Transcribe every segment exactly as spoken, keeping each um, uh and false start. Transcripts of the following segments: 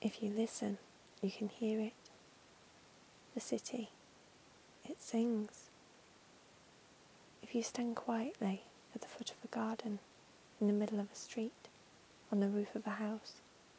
If you listen, you can hear it. The city, it sings. If you stand quietly at the foot of a garden, in the middle of a street, on the roof of a house,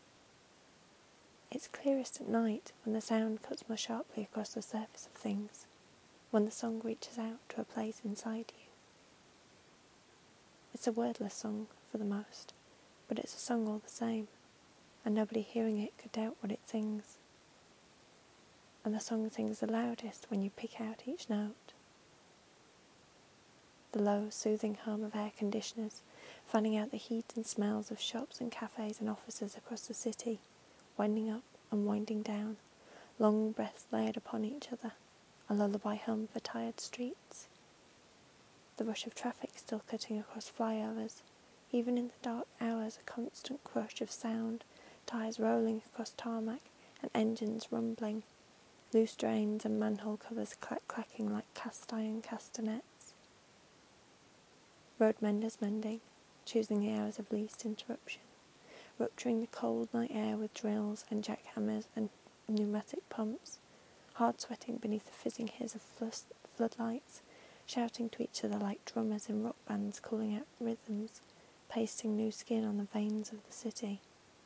it's clearest at night when the sound cuts more sharply across the surface of things, when the song reaches out to a place inside you. It's a wordless song for the most, but it's a song all the same, and nobody hearing it could doubt what it sings. And the song sings the loudest when you pick out each note. The low, soothing hum of air conditioners, fanning out the heat and smells of shops and cafes and offices across the city, winding up and winding down, long breaths layered upon each other, a lullaby hum for tired streets. The rush of traffic still cutting across flyovers, even in the dark hours a constant crush of sound, tyres rolling across tarmac and engines rumbling, loose drains and manhole covers clack-clacking like cast-iron castanets. Road menders mending, choosing the hours of least interruption, rupturing the cold night air with drills and jackhammers and pneumatic pumps, hard sweating beneath the fizzing hiss of flus- floodlights, shouting to each other like drummers in rock bands calling out rhythms, pasting new skin on the veins of the city.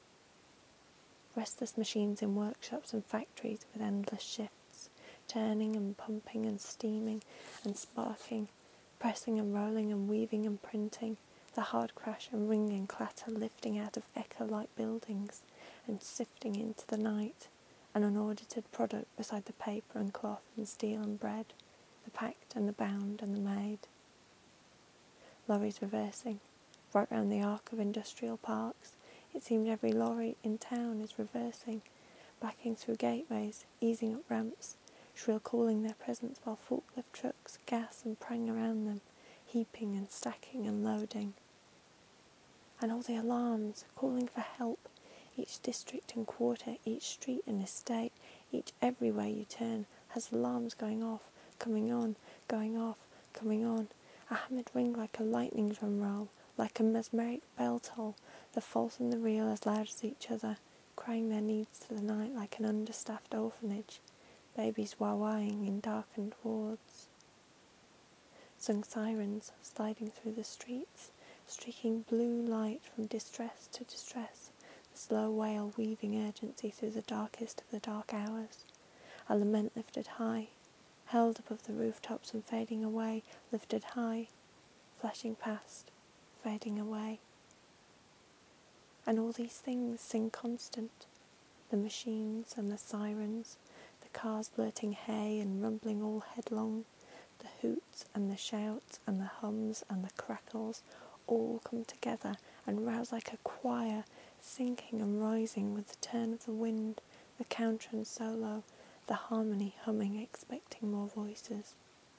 Restless machines in workshops and factories with endless shifts, turning and pumping and steaming and sparking, pressing and rolling and weaving and printing, the hard crash and ring and clatter lifting out of echo-like buildings and sifting into the night, an unaudited product beside the paper and cloth and steel and bread, the packed and the bound and the made. Lorries reversing, right round the arc of industrial parks. It seemed every lorry in town is reversing, backing through gateways, easing up ramps, shrill calling their presence while forklift trucks gas and prang around them, heaping and stacking and loading. And all the alarms, calling for help, each district and quarter, each street and estate, each everywhere you turn, has alarms going off, coming on, going off, coming on, a hammered ring like a lightning drum roll, like a mesmeric bell toll, the false and the real as loud as each other, crying their needs to the night like an understaffed orphanage, babies wah-wahing in darkened wards. Sung sirens sliding through the streets, streaking blue light from distress to distress, the slow wail weaving urgency through the darkest of the dark hours, a lament lifted high, held above the rooftops and fading away, lifted high, flashing past, fading away. And all these things sing constant, the machines and the sirens, the cars blurting hay and rumbling all headlong, the hoots and the shouts and the hums and the crackles all come together and rouse like a choir, sinking and rising with the turn of the wind, the counter and solo, the harmony humming, expecting more voices.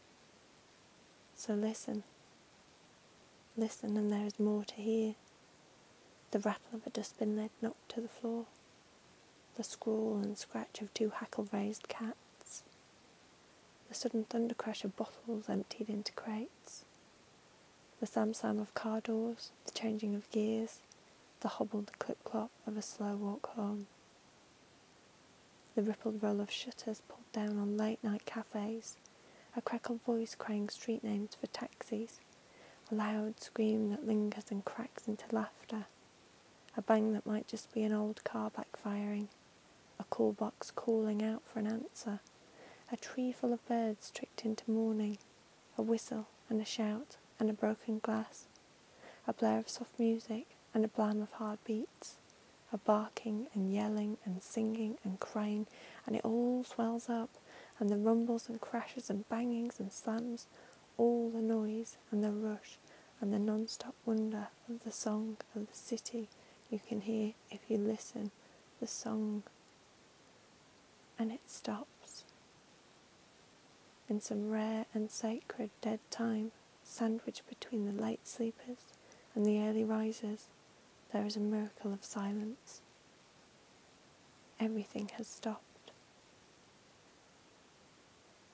So listen. Listen, and there is more to hear. The rattle of a dustbin lid knocked to the floor, the scrawl and scratch of two hackle-raised cats, the sudden thunder crash of bottles emptied into crates, the sam-sam of car doors, the changing of gears, the hobbled clip-clop of a slow walk home, the rippled roll of shutters pulled down on late-night cafes, a crackled voice crying street names for taxis, a loud scream that lingers and cracks into laughter, a bang that might just be an old car backfiring, a call box calling out for an answer, a tree full of birds tricked into mourning, a whistle and a shout and a broken glass, a blare of soft music and a blam of hard beats, a barking and yelling and singing and crying, and it all swells up, and the rumbles and crashes and bangings and slams, all the noise and the rush and the non-stop wonder of the song of the city you can hear if you listen, the song. And it stops. In some rare and sacred dead time, sandwiched between the late sleepers and the early risers, there is a miracle of silence. Everything has stopped.